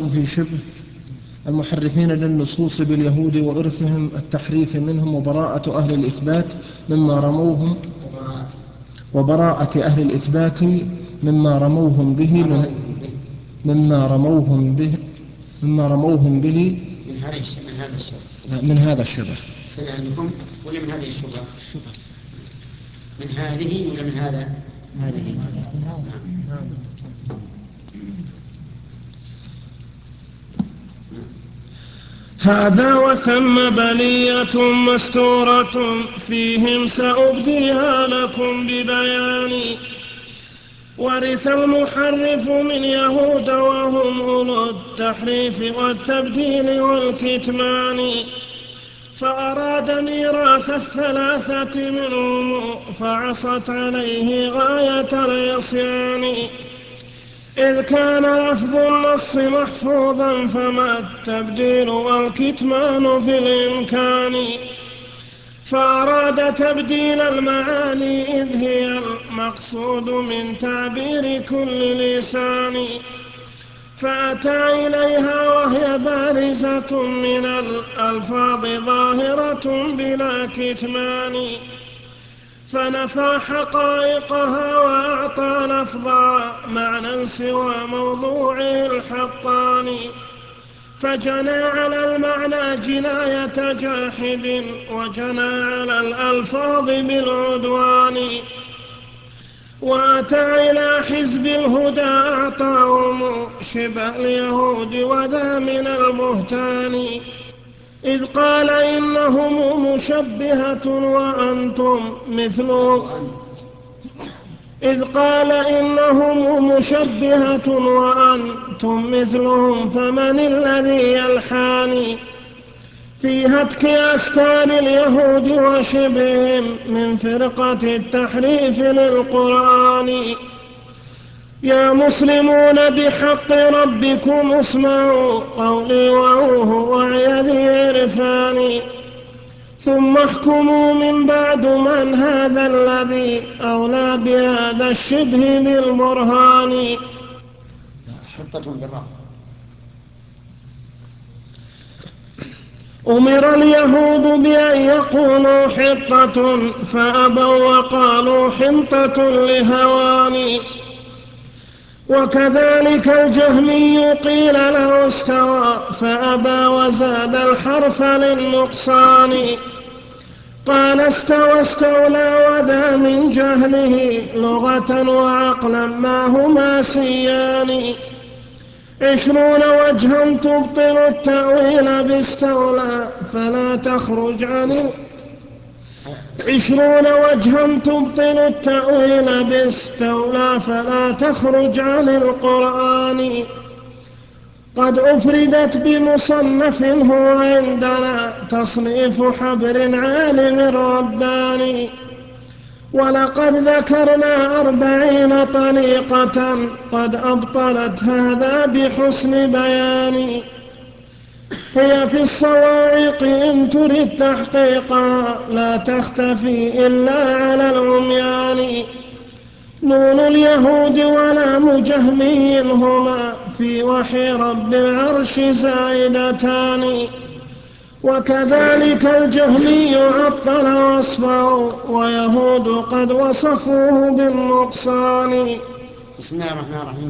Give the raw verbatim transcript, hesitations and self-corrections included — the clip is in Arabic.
في شبه المحرفين للنصوص باليهود وإرثهم التحريف منهم وبراءة أهل الإثبات مما رموهم وبراءة أهل الإثبات مما رموهم به من مما رموهم به مما رموهم به من هذا من هذا الشبه من هذا الشبه عندكم ولا من هذه الشبهة؟ من هذه ولا من هذا؟ هذه. هذا وثم بلية مستورة فيهم سأبديها لكم ببياني. ورث المحرف من يهود وهم أولو التحريف والتبديل والكتمان، فأراد ميراث الثلاثة منهم فعصت عليه غاية العصيان. إذ كان لفظ النص محفوظا فما التبديل والكتمان في الإمكان. فأراد تبديل المعاني إذ هي المقصود من تعبير كل لسان، فأتى إليها وهي بارزة من الألفاظ ظاهرة بلا كتمان. فنفى حقائقها وأعطى لفظا معنى سوى موضوعه الحقاني. فجنى على المعنى جناية جاحد وجنى على الألفاظ بالعدوان. وأتى إلى حزب الهدى أعطاهم شبه اليهود وذا من البهتان. إذ قال إنهم مشبهة وأنتم مثلهم إذ قال إنهم مشبهة وأنتم مثلهم فمن الذي يلحاني في هتك أستار اليهود وشبههم من فرقة التحريف للقرآن. يا مسلمون بحق ربكم اسمعوا قولي وعوه وعي ذي عرفان، ثم احكموا من بعد من هذا الذي أولى بهذا الشبه بالبرهان. حطة بالراء. أمر اليهود بأن يقولوا حطة فأبوا وقالوا حنطة لهوان. وكذلك الجهمي قيل له استوى فأبى وزاد الحرف للنقصان. قال استوى استولى وذا من جهله لغة وعقلا ما هما سيان. عشرون وجها تبطل التأويل باستولى فلا تخرج عن عشرون وجها تبطل التأويل باستولى فلا تخرج عن القرآن. قد أفردت بمصنف هو عندنا تصنيف حبر عالم رباني. ولقد ذكرنا أربعين طريقة قد أبطلت هذا بحسن بيان. هي في الصواعق إن تريد تحقيقا لا تختفي إلا على العميان. نون اليهود ولام جهمي هما في وحي رب العرش زائدتان. وكذلك الجهمي عطل وصفه ويهود قد وصفوه بالنقصان. بسم الله الرحمن الرحيم.